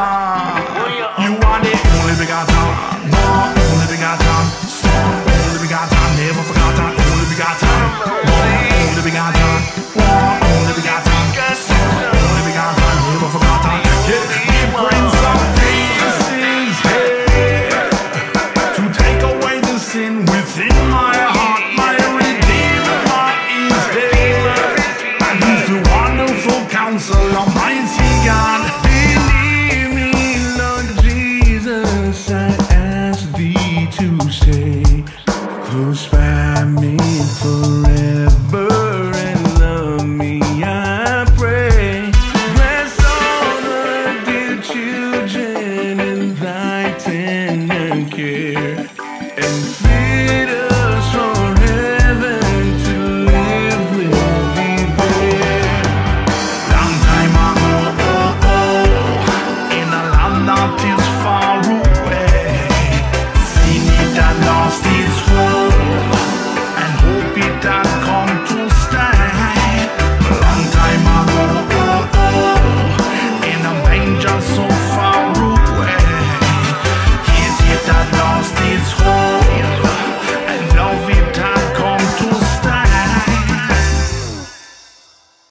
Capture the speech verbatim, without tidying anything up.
You are the only begotten, one, only begotten, son, only begotten, never forgotten, only begotten, one, only begotten, one, only begotten, son, only begotten, never forgotten. Yeah, the Prince of Peace is here to take away the sin within my heart. My Redeemer is here, and He's the wonderful Counselor, Almighty God. Believe me, Lord Jesus, I ask Thee to stay close by me forever and love me, I pray. Bless all the dear children